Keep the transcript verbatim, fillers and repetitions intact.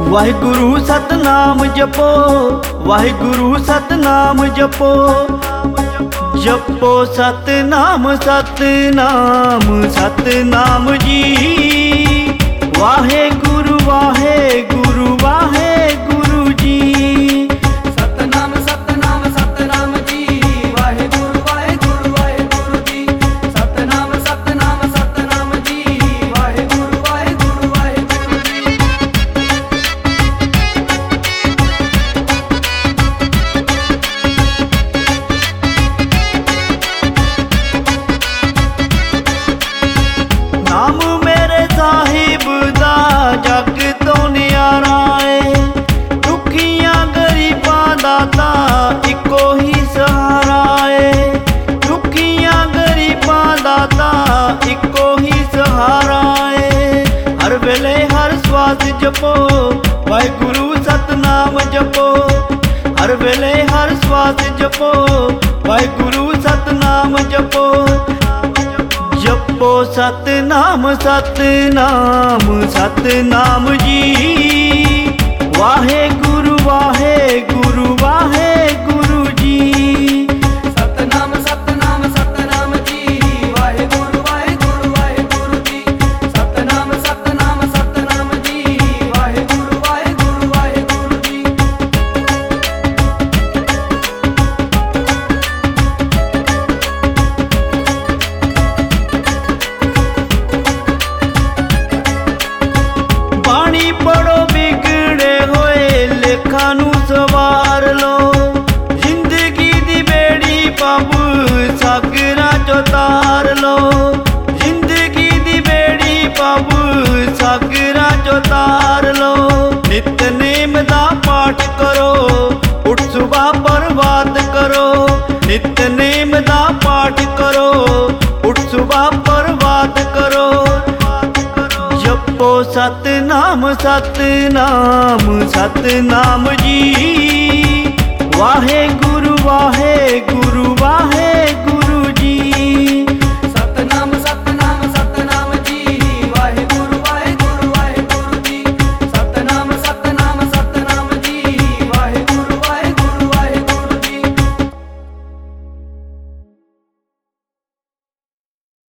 ਵਾਹਿਗੁਰੂ ਸਤਨਾਮ ਜਪੋ, ਵਾਹਿਗੁਰੂ ਸਤਨਾਮ ਜਪੋ, ਜਪੋ ਸਤਨਾਮ ਸਤਨਾਮ ਸਤਨਾਮ ਜੀ। ਵਾਹਿਗੁਰੂ ਵਾਹਿਗੁਰੂ ਵਾਹਿਗੁਰੂ ਜੀ। ਸਤਨਾਮ ਸਤਨਾਮ ਸਤਨਾਮ ਜੀ, ਵਾਹਿਗੁਰੂ ਵਾਹਿਗੁਰੂ ਵਾਹਿਗੁਰੂ ਜੀ। ਸਤਨਾਮ ਸਤਨਾਮ ਸਤਨਾਮ ਜੀ, ਵਾਹਿਗੁਰੂ ਵਾਹਿਗੁਰੂ ਵਾਹਿਗੁਰੂ ਜੀ। ਨਾਮ ਮੇਰੇ ਸਾਹਿਬ ਦਾ ਜਗ ਤੋਂ ਨਿਆਰਾ ਏ, ਦੁਖੀਆਂ ਗਰੀਬਾਂ ਦਾ ਤਾਂ ਇੱਕੋ ਹੀ ਸਹਾਰਾ ਏ। ਦੁਖੀਆਂ ਗਰੀਬਾਂ ਦਾ ਤਾਂ ਇੱਕੋ ਹੀ ਸਹਾਰਾ ਏ। ਹਰ ਵੇਲੇ ਹਰ ਸਵਾਸ ਜਪੋ, ਵਾਹਿਗੁਰੂ ਸਤਨਾਮ ਜਪੋ। ਹਰ ਵੇਲੇ ਹਰ ਸਵਾਸ ਜਪੋ, ਵਾਹਿਗੁਰੂ ਸਤਨਾਮ ਜਪੋ। ਜਪੋ ਸਤਨਾਮ ਸਤਨਾਮ ਸਤਨਾਮ ਜੀ। ਵਾਹਿਗੁਰੂ ਵਾਹਿਗੁਰੂ ਵਾਹਿਗੁਰੂ ਜੀ। ਸਤਨਾਮ ਸਤਨਾਮ ਸਤਨਾਮ ਜੀ, ਵਾਹਿਗੁਰੂ ਵਾਹਿਗੁਰੂ ਵਾਹਿਗੁਰੂ ਜੀ। ਸਤਨਾਮ ਸਤਨਾਮ ਸਤਨਾਮ ਜੀ, ਵਾਹਿਗੁਰੂ ਵਾਹਿਗੁਰੂ ਵਾਹਿਗੁਰੂ ਜੀ। ਬਾਣੀ ਪੜੋ ਵਿਗੜੇ ਹੋਏ ਲੇਖਾਂ ਨੂੰ ਸਵਾਰ ਲੋ। ਜ਼ਿੰਦਗੀ ਦੀ ਬੇੜੀ ਪਬ ਸਾਗਰਾਂ ਚੋਂ ਤਾਰ ਲੋ। ਜ਼ਿੰਦਗੀ ਦੀ ਬੇੜੀ ਪਬ ਸਾਗਰਾਂ ਚੋਂ ਤਾਰ ਲੋ। ਨਿਤਨੇਮ ਦਾ ਪਾਠ ਕਰੋ, ਉੱਠ ਸੁਬਹ ਪ੍ਰਭਾਤ ਕਰੋ। ਨਿਤਨੇਮ ਦਾ ਪਾਠ ਕਰੋ, ਉੱਠ ਸੁਬਹ ਪ੍ਰਭਾਤ ਕਰੋ। ਜਪੋ ਸਤਨਾਮ ਸਤਨਾਮ ਸਤਨਾਮ ਜੀ। ਵਾਹਿਗੁਰੂ ਵਾਹਿਗੁਰੂ ਵਾਹਿਗੁਰੂ